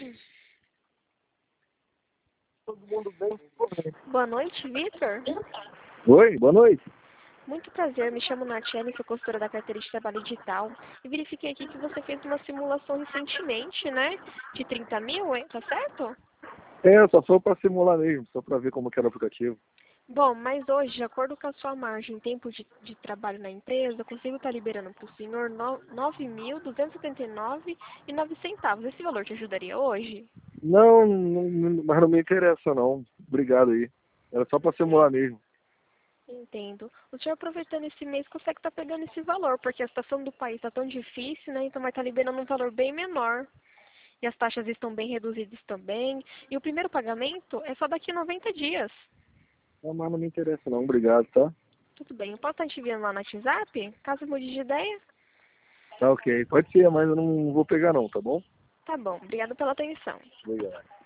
Todo mundo bem? Boa noite, Vitor. Oi, boa noite. Muito prazer, me chamo Natiele, sou consultora da carteira de trabalho digital e verifiquei aqui que você fez uma simulação recentemente, né? De 30 mil, hein? Tá certo? Só foi para simular mesmo, só para ver como que era o aplicativo. Bom, mas hoje, de acordo com a sua margem tempo de trabalho na empresa, eu consigo estar liberando para o senhor R$ 9.279,09. Esse valor te ajudaria hoje? Não, mas não me interessa não. Obrigado aí. Era só para simular mesmo. Entendo. O senhor aproveitando esse mês consegue estar pegando esse valor, porque a situação do país está tão difícil, né? Então vai estar liberando um valor bem menor. E as taxas estão bem reduzidas também. E o primeiro pagamento é só daqui a 90 dias. Não, mas não me interessa não, obrigado, tá? Tudo bem. Eu posso estar te enviando lá no WhatsApp? Caso mude de ideia? Tá ok. Pode ser, mas eu não vou pegar não, tá bom? Tá bom. Obrigado pela atenção. Obrigado.